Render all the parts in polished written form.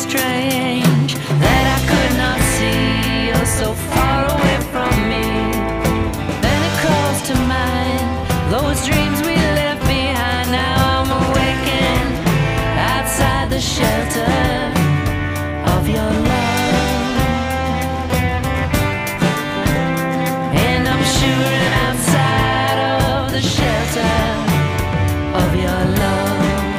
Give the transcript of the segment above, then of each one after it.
strange that I could not see. You're so far away from me. Then it calls to mind those dreams we left behind. Now I'm awakened outside the shelter of your love, and I'm shivering outside of the shelter of your love.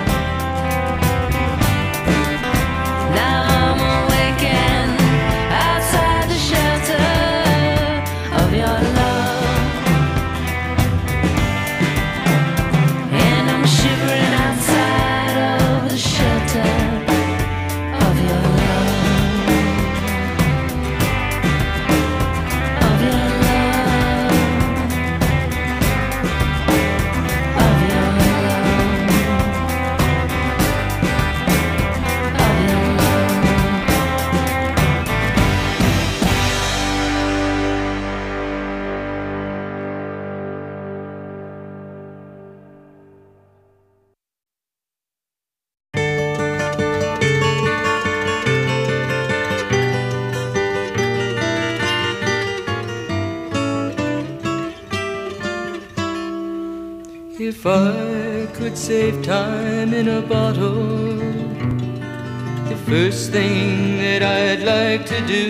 If I could save time in a bottle, the first thing that I'd like to do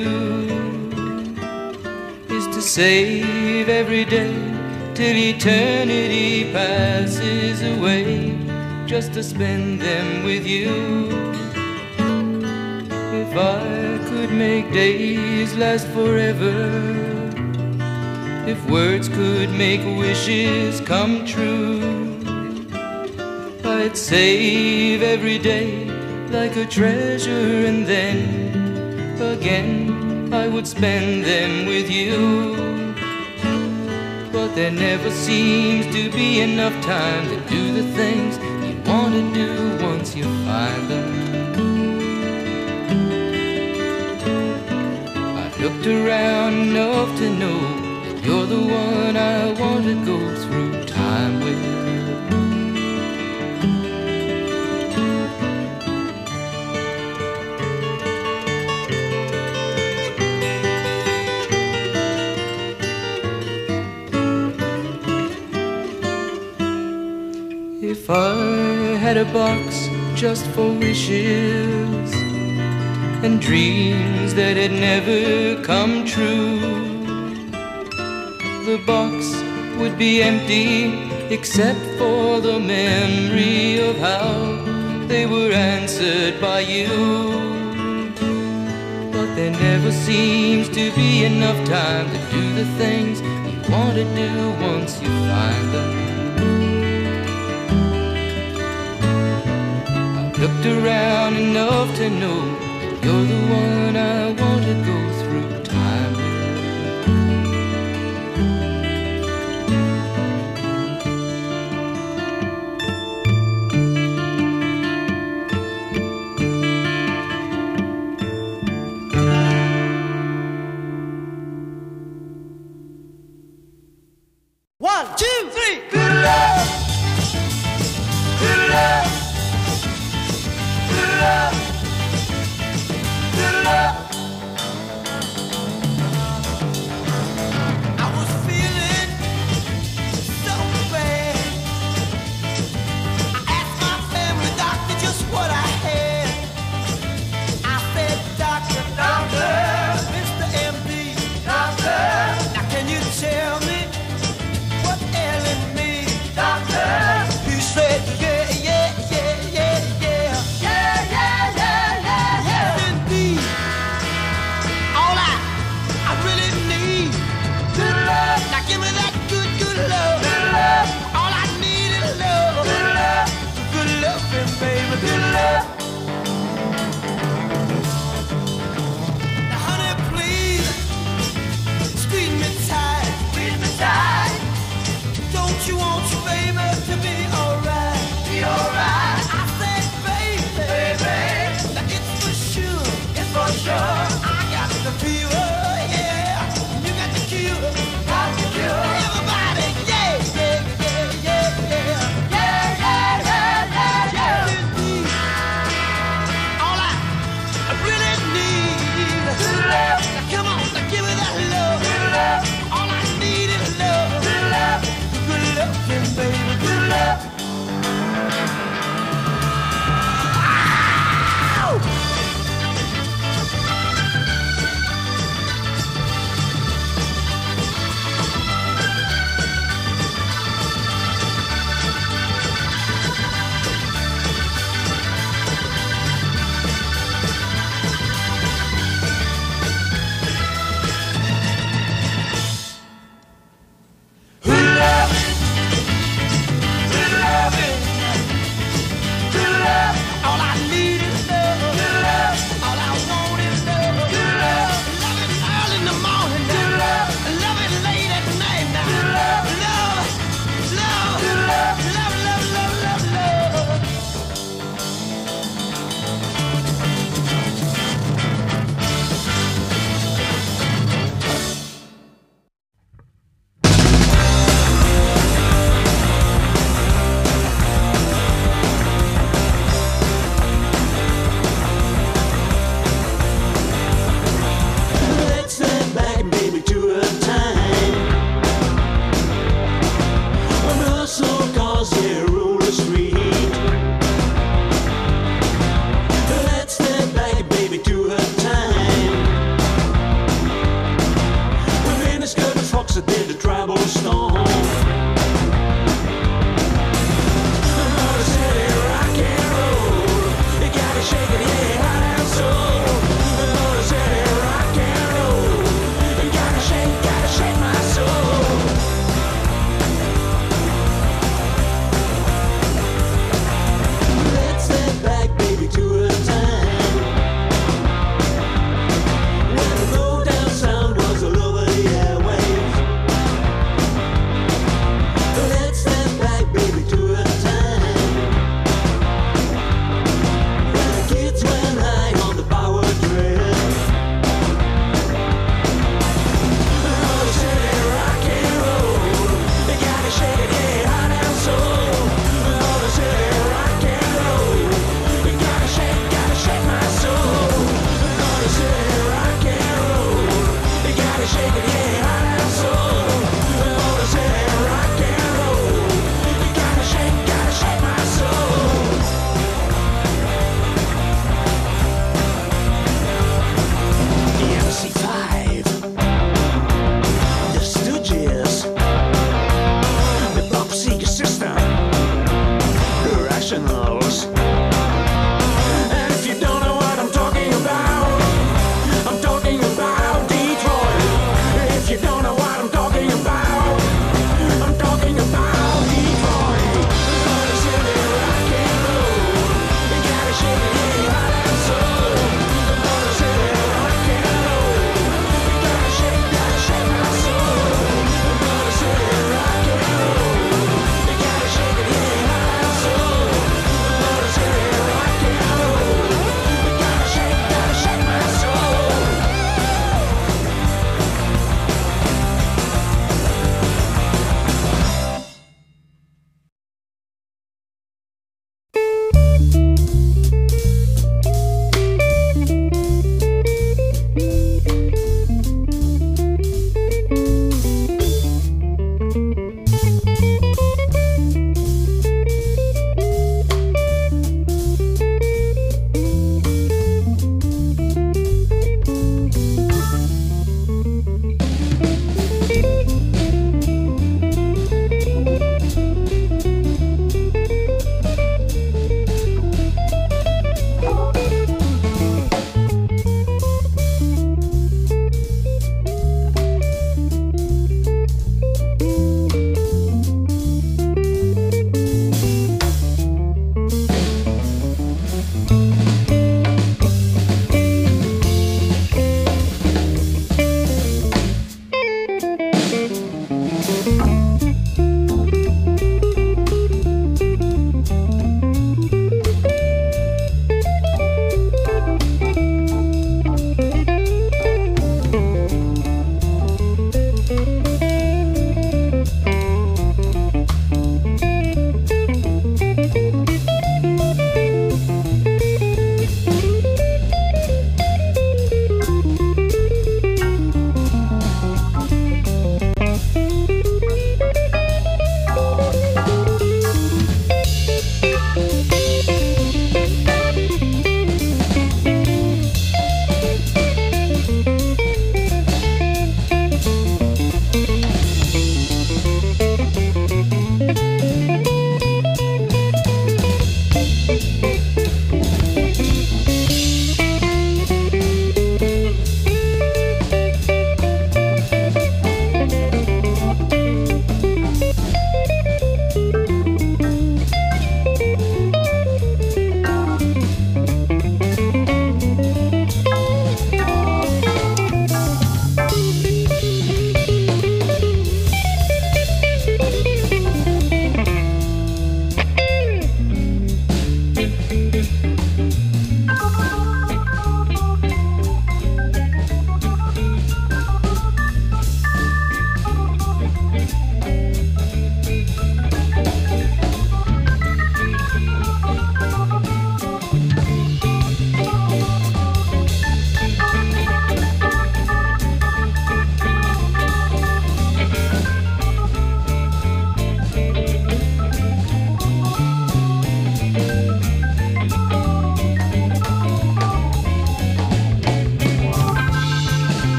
is to save every day till eternity passes away, just to spend them with you. If I could make days last forever, if words could make wishes come true, I'd save every day like a treasure, and then again I would spend them with you. But there never seems to be enough time to do the things you want to do once you find them. I've looked around enough to know you're the one I want to go through time with. If I had a box just for wishes and dreams that had never come true, the box would be empty except for the memory of how they were answered by you. But there never seems to be enough time to do the things you want to do once you find them. I've looked around enough to know you're the one I want to go through time with. One, two, three. Good love. Good love. Good love. Good love.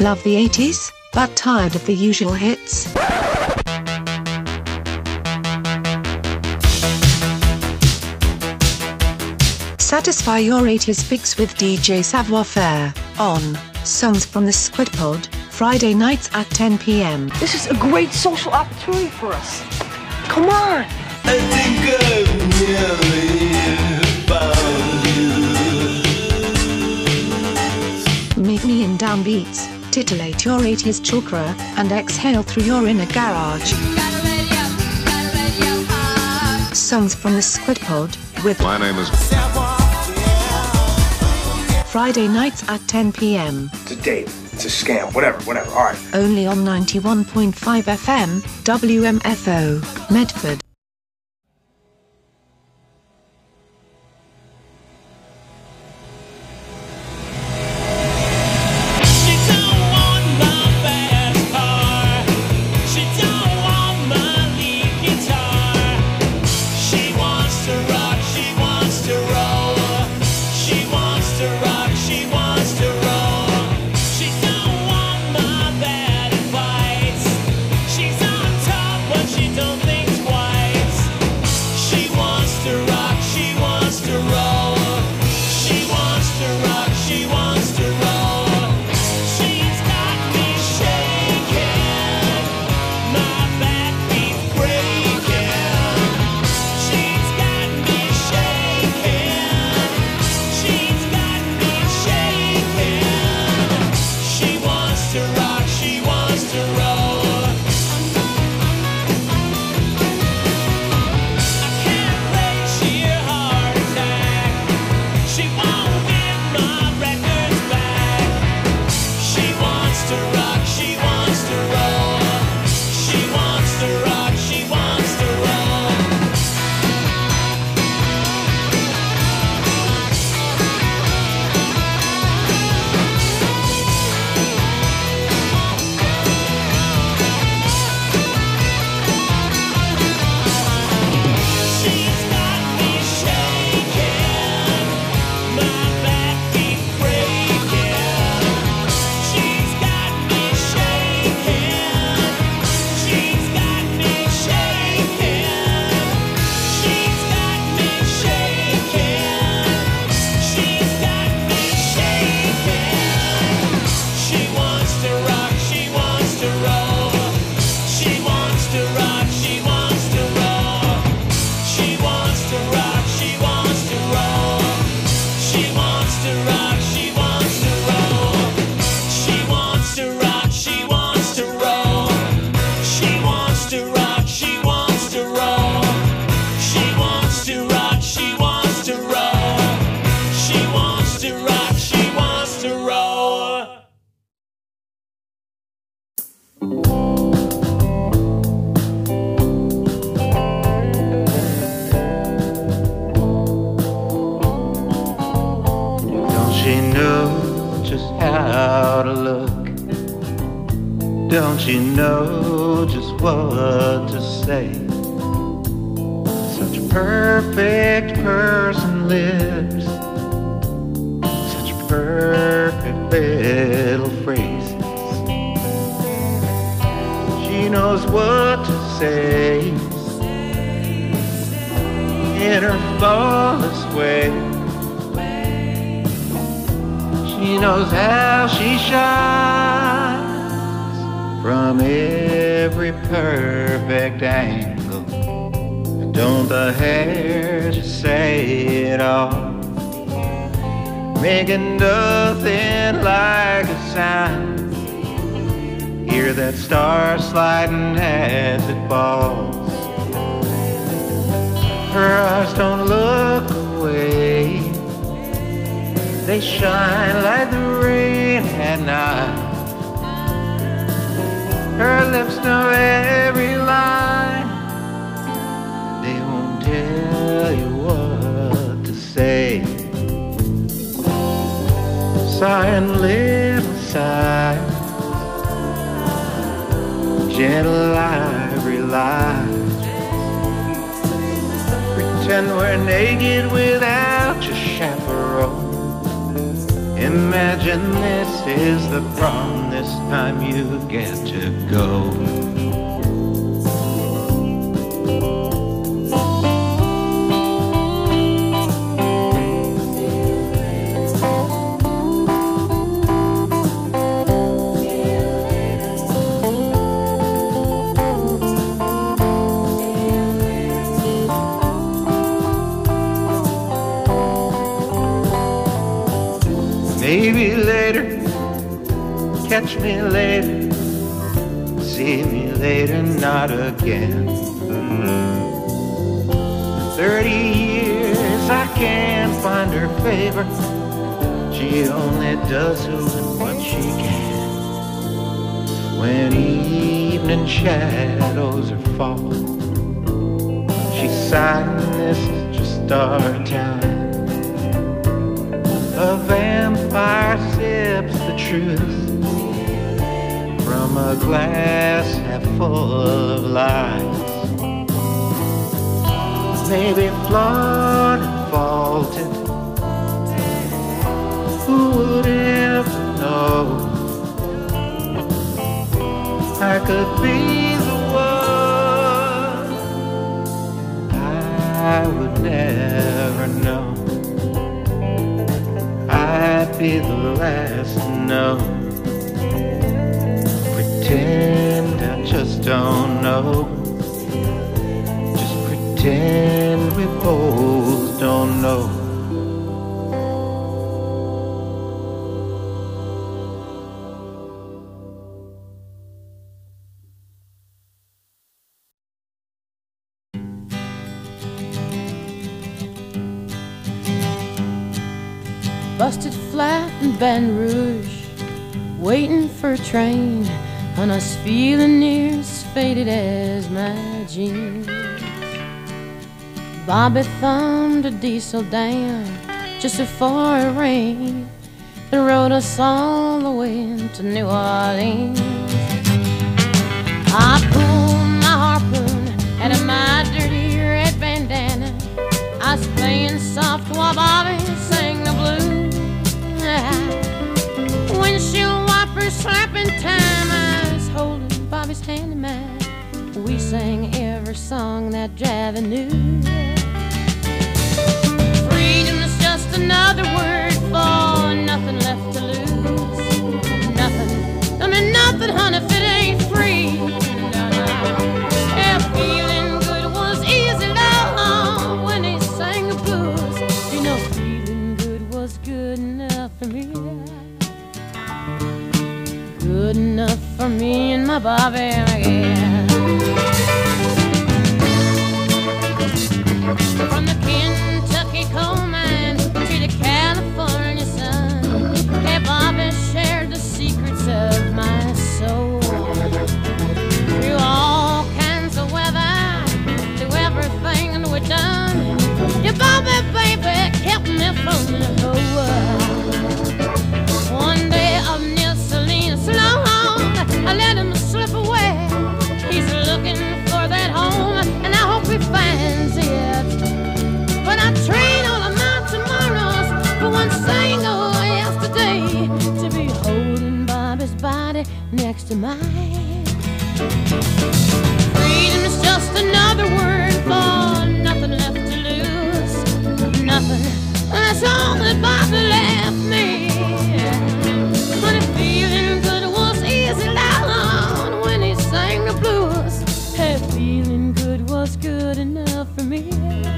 Love the 80s, but tired of the usual hits? Satisfy your 80s fix with DJ Savoir Faire on Songs from the Squid Pod, Friday nights at 10 p.m. This is a great social opportunity for us. Come on. I think I've nearly found you. Meet me in downbeats, titillate your 80s chakra, and exhale through your inner garage. Songs from the Squid Pod with My name is Friday nights at 10 p.m. It's a date. It's a scam. Whatever. All right. Only on 91.5 FM, WMFO, Medford. Don't you know just what to say? Such a perfect person lives, such perfect little phrases. She knows what to say in her flawless way. She knows how she shines from every perfect angle. And don't the hair just say it all, making nothing like a sound. Hear that star sliding as it falls. Her eyes don't look away, they shine like the rain at night. Her lips know every line, they won't tell you what to say. Sighing little sighs, gentle ivory lies. Pretend we're naked without your chaperone, Imagine this is the prom, this time you get to go. Maybe later, catch me later, see me later, not again. 30 years I can't find her favor. She only does what she can. When evening shadows are falling, she's sighing, this is just our time. A vampire sips the truth from a glass half full of lies. Maybe flawed and faulted, who would ever know? I could be the one I would never know. I'd be the last to know. Pretend I just don't know. Just pretend we both don't know. Busted flat in Baton Rouge, waiting for a train, on us feeling near as faded as my jeans. Bobby thumbed a diesel down just before it rained and rode us all the way to New Orleans. I pulled my harpoon out of my dirty red bandana. I was playing soft while Bobby sang the blues. Windshield wipers slapping time, I was holding Bobby's hand in mine. We sang every song that Javi knew. Freedom is just another word for nothing left to lose. Nothing, I mean nothing, honey, if it ain't free. Yeah, feeling good was easy, love, when he sang the blues. You know, feeling good was good enough for me. Good enough for me and my Bobby, yeah. From the Kentucky coal mines to the California sun, hey, Bobby shared the secrets of my soul. Through all kinds of weather, through everything that we've done, your Bobby, baby, kept me from the whole. One day up near Salinas, I let him slip away. He's looking for that home, and I hope he finds it. But I trade all of my tomorrows for one single yesterday, to be holding Bobby's body next to mine. Freedom is just another word for nothing left to lose. Nothing, that's all that Bobby left me. But if feeling good was easy, loud when he sang the blues, hey, feeling good was good enough for me.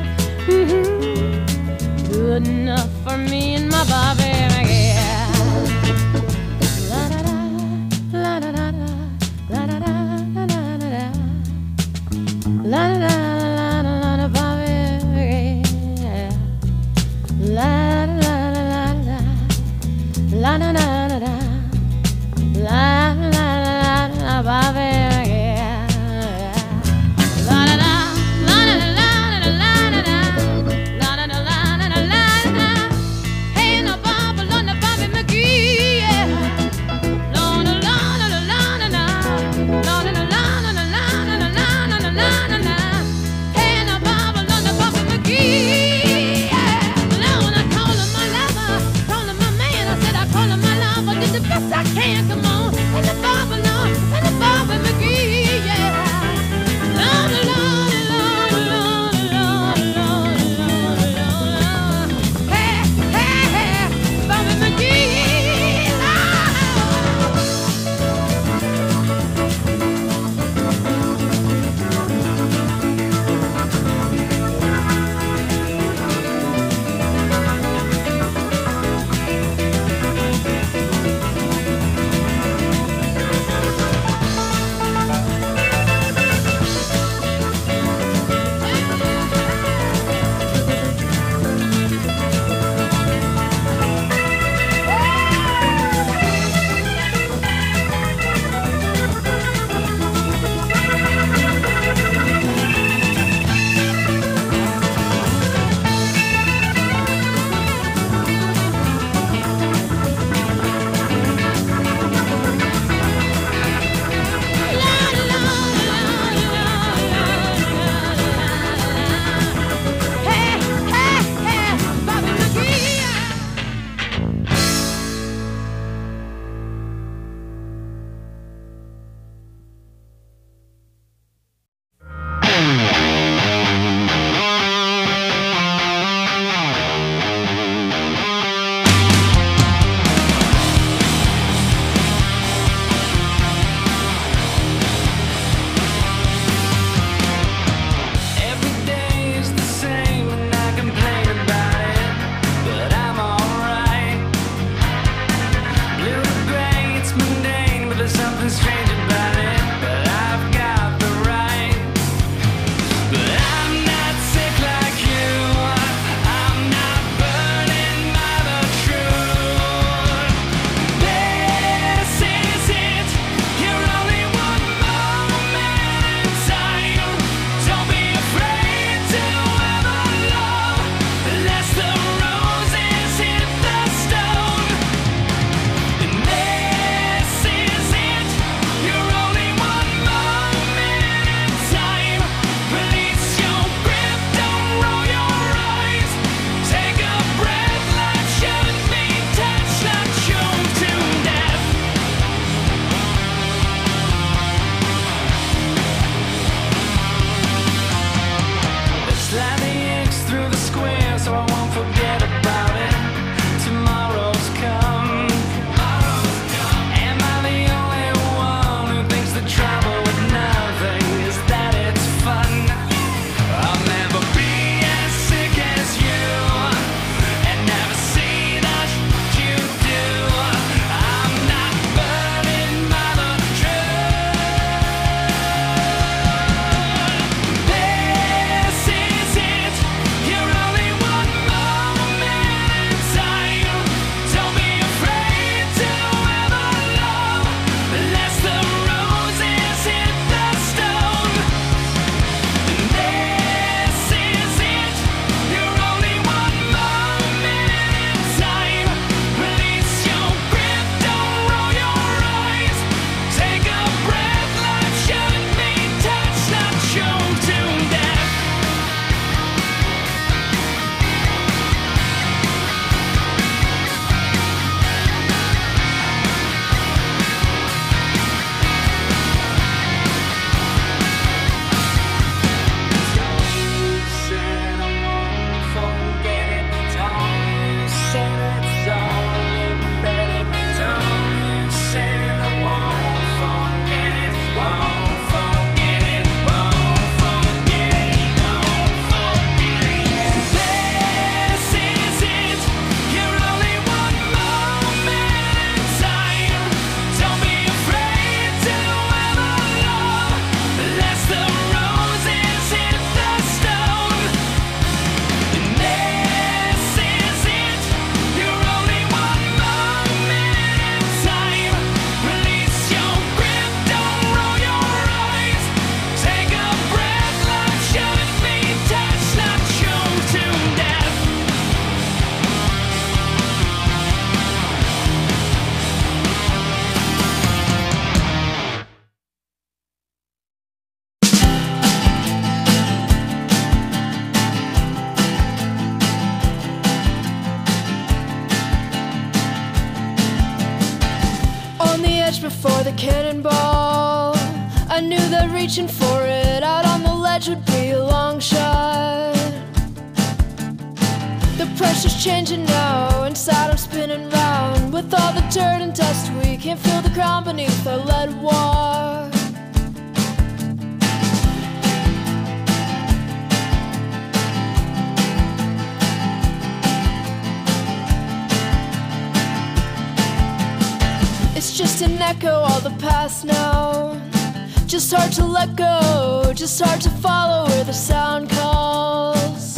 Good enough for me and my Bobby, yeah. La da da, la da da da, la da da la da da da, la da da la da Bobby, yeah. La da la la la, la da da da, la la la Bobby, yeah. La da da, la da la da la da da, la da la da la da. Hey, no Bobby. the cannonball. I knew that reaching for it out on the ledge would be a long shot. The pressure's changing now, inside I'm spinning round. With all the dirt and dust, we can't feel the ground beneath our lead walk. It's just an echo, all the past now. Just hard to let go, just hard to follow where the sound calls.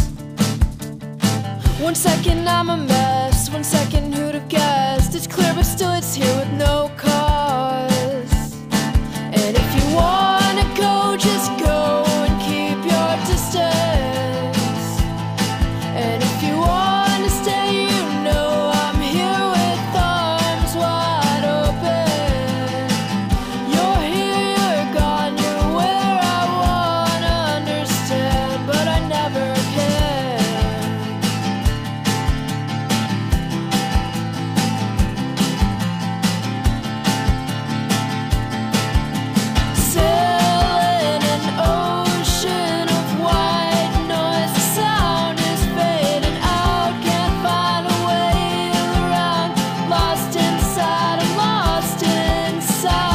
1 second I'm a mess, 1 second who'd have guessed? It's clear but still it's here with no cause. And if you wanna go, just go and keep your distance. And if you wanna stay, you know I'm here with arms wide open. You're here, you're gone, you're where I wanna understand, but I never can. Sailing an ocean of white noise, the sound is fading out, can't find a way around. Lost inside, I'm lost inside.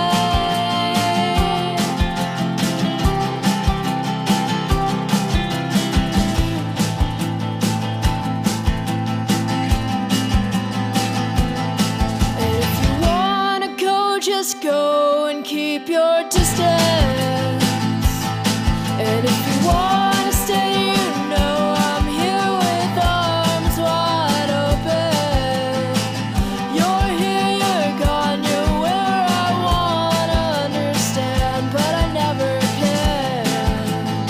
And if you wanna go, just go and keep your distance. And if you wanna stay, you know I'm here with arms wide open. You're here, you're gone, you're where I wanna understand, but I never can.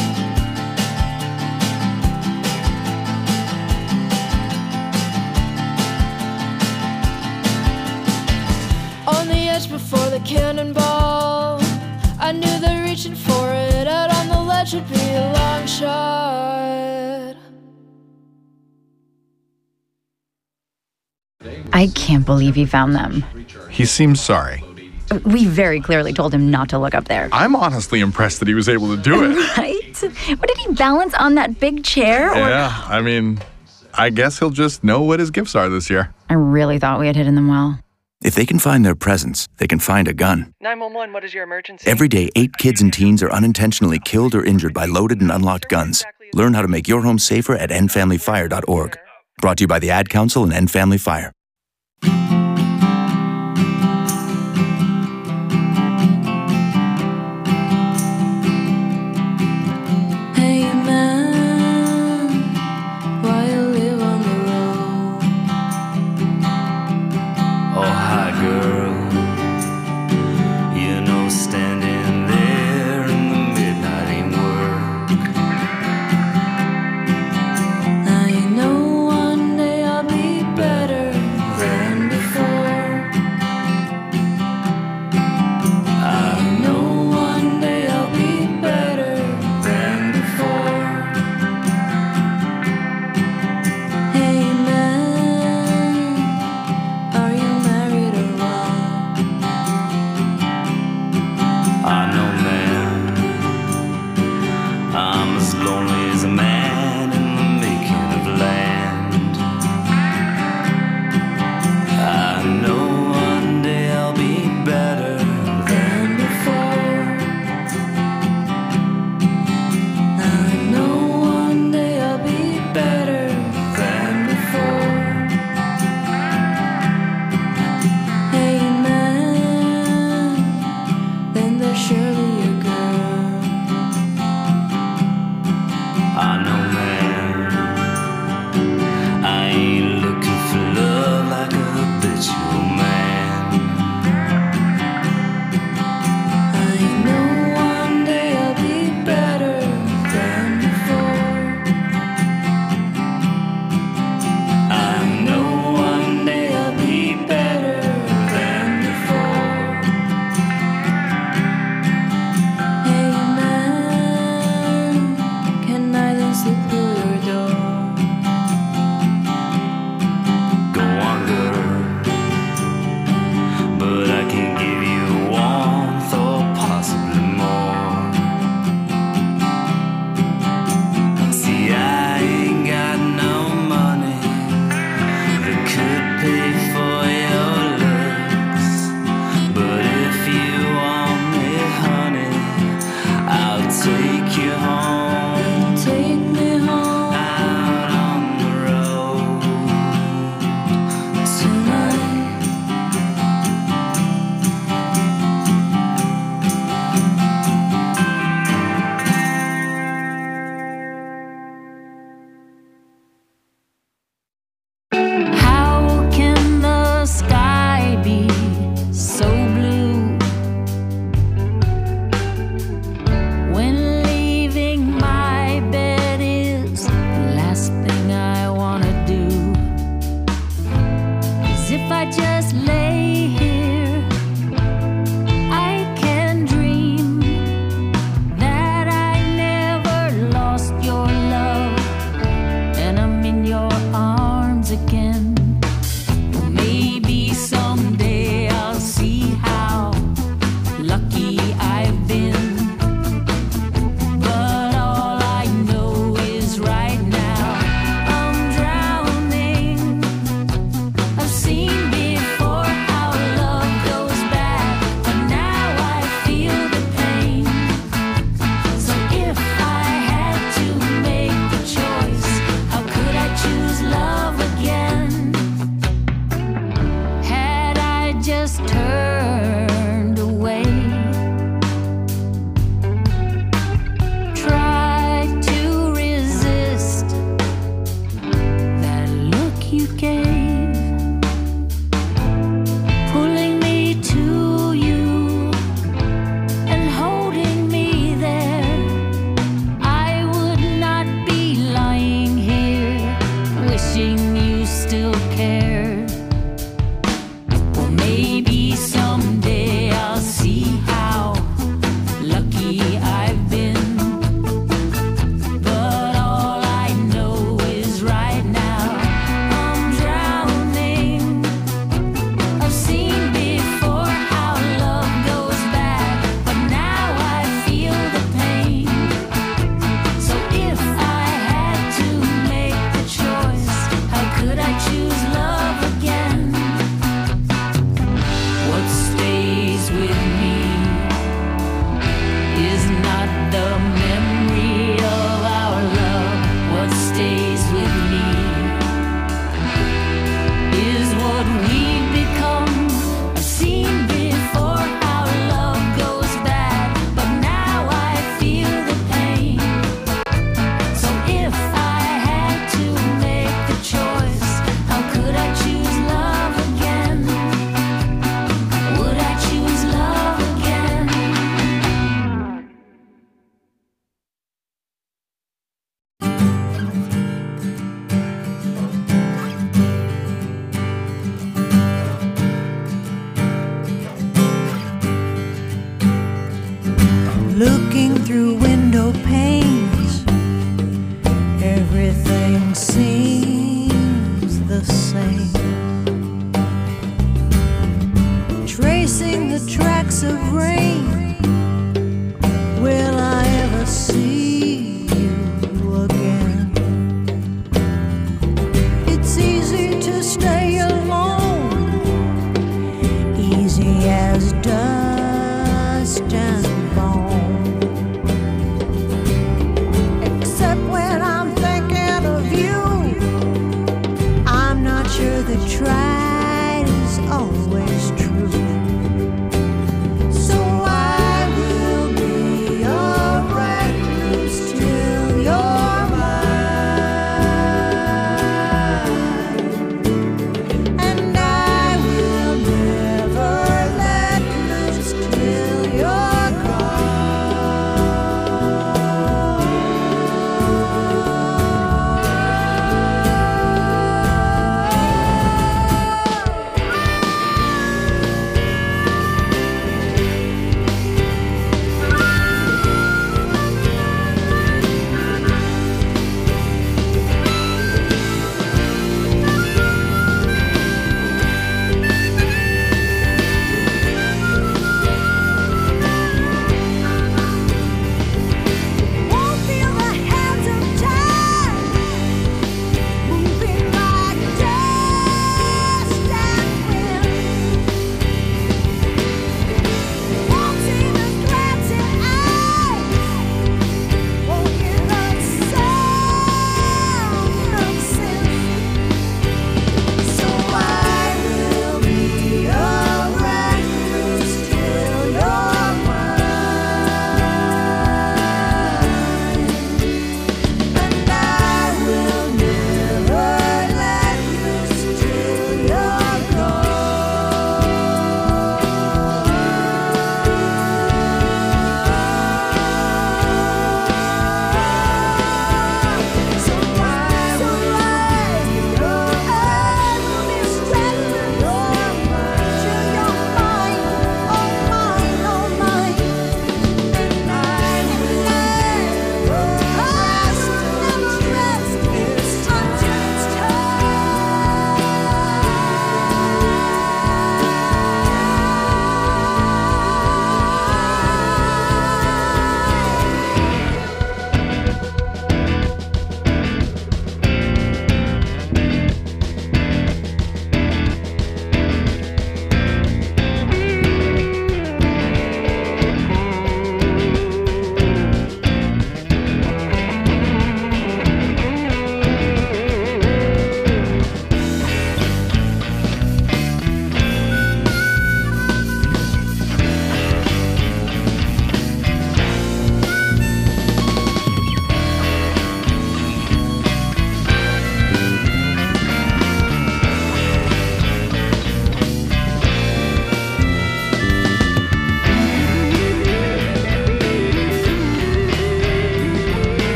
On the edge before the cannonball, I knew that reaching for it out on the ledge would be a long shot. I can't believe he found them. He seems sorry. We very clearly told him not to look up there. I'm honestly impressed that he was able to do it. Right? What did he balance on that big chair? Yeah, I mean, I guess he'll just know what his gifts are this year. I really thought we had hidden them well. If they can find their presents, they can find a gun. 911, what is your emergency? Every day, 8 kids and teens are unintentionally killed or injured by loaded and unlocked guns. Learn how to make your home safer at endfamilyfire.org. Brought to you by the Ad Council and End Family Fire. Hey man, why you live on the road? Oh, hi, girl. You know, standing there in the midnight ain't work. I know one day I'll be better than before. wishing you still cared. Well, maybe someday I'll see how lucky I've been. But all I know is right now I'm drowning. I've seen before how love goes bad, but now I feel the pain. So if I had to make the choice, how could I choose love?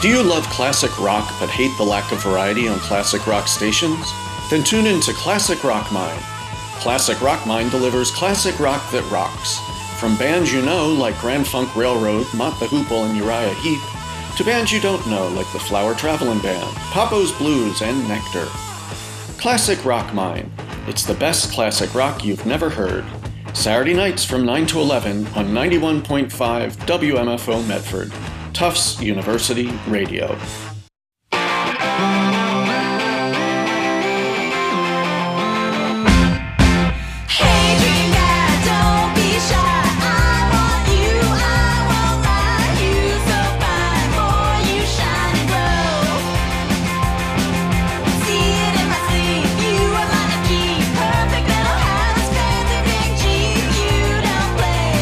Do you love classic rock but hate the lack of variety on classic rock stations? Then tune in to Classic Rock Mine. Classic Rock Mine delivers classic rock that rocks. From bands you know like Grand Funk Railroad, Mott the Hoople, and Uriah Heep, to bands you don't know like the Flower Traveling Band, Papo's Blues, and Nectar. Classic Rock Mine. It's the best classic rock you've never heard. Saturday nights from 9 to 11 on 91.5 WMFO Medford, Tufts University Radio.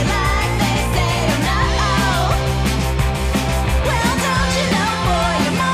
Well, don't you know, boy, you're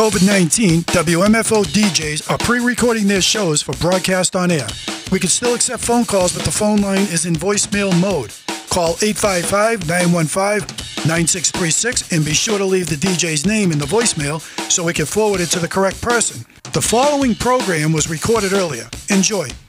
COVID-19, WMFO DJs are pre-recording their shows for broadcast on air. We can still accept phone calls, but the phone line is in voicemail mode. Call 855-915-9636 and be sure to leave the DJ's name in the voicemail so we can forward it to the correct person. The following program was recorded earlier. Enjoy.